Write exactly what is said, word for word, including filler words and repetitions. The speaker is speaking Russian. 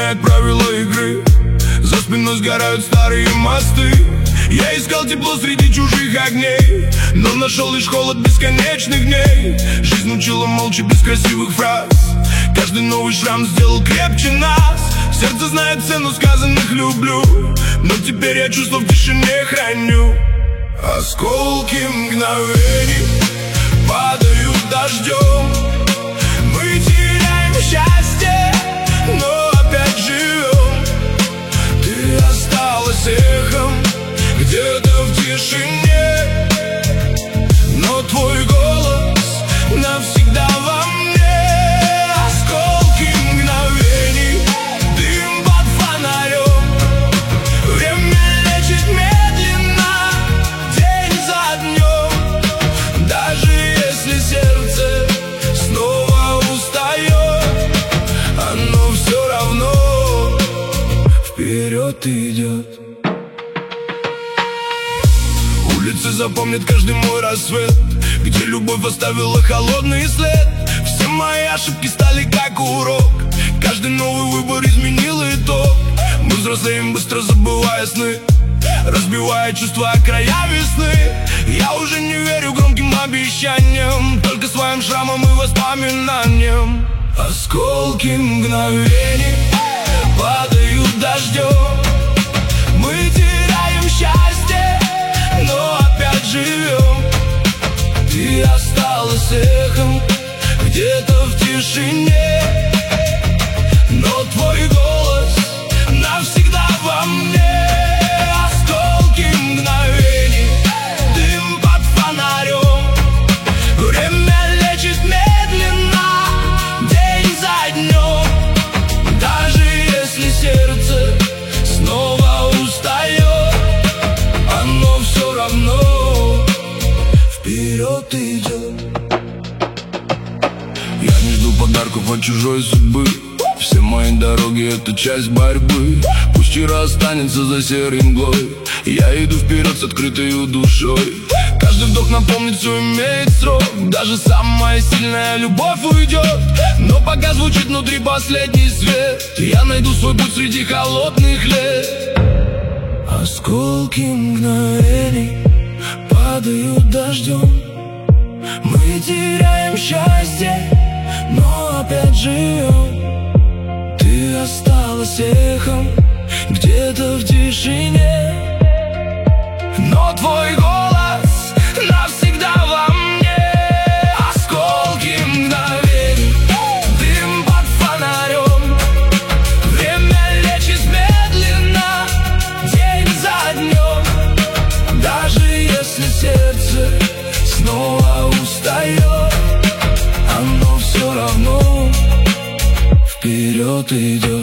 меняет правила игры. За спиной сгорают старые мосты. Я искал тепло среди чужих огней, но нашел лишь холод бесконечных дней. Жизнь учила молча без красивых фраз. Каждый новый шрам сделал крепче нас. Сердце знает цену сказанных люблю, но теперь я чувства в тишине храню. Осколки мгновений падают дождем. Мы теряем счастье, но опять живем. Ты осталась эхом где-то в тишине, но твой голос навсегда во мне. Осколки мгновений, дым под фонарем. Время лечит медленно, день за днем. Даже если сердце снова устает, оно все равно вперед идет. Улицы запомнят каждый мой рассвет, где любовь оставила холодный след. Все мои ошибки стали как урок, каждый новый выбор изменил итог. Мы взрослеем, быстро забывая сны, разбивая чувства о края весны. Я уже не верю громким обещаниям, только своим шрамом и воспоминаниям. Осколки мгновений падают дождем. Мы теряем счастье, но опять живем. Ты осталась эхом где-то в тишине, но твой голос навсегда во мне. Осколки мгновений, дым под фонарем. Время лечит медленно, день за днем. Даже если сердце снова устает, оно все равно вперед идет. Я не жду подарков от чужой судьбы. Все мои дороги — это часть борьбы. Пусть вчера останется за серой мглой. Я иду вперед с открытой душой. Каждый вдох напомнит, все имеет срок. Даже самая сильная любовь уйдет, но пока звучит внутри последний свет, я найду свой путь среди холодных лет. Осколки мгновений падают дождем. Мы теряем счастье, но опять живем. Ты осталась эхом где-то в тишине, но твой голос навсегда во мне. Осколки мгновений, дым под фонарем. Время лечит медленно, день за днем. Даже если сердце снова устает, оно все равно вперед идет.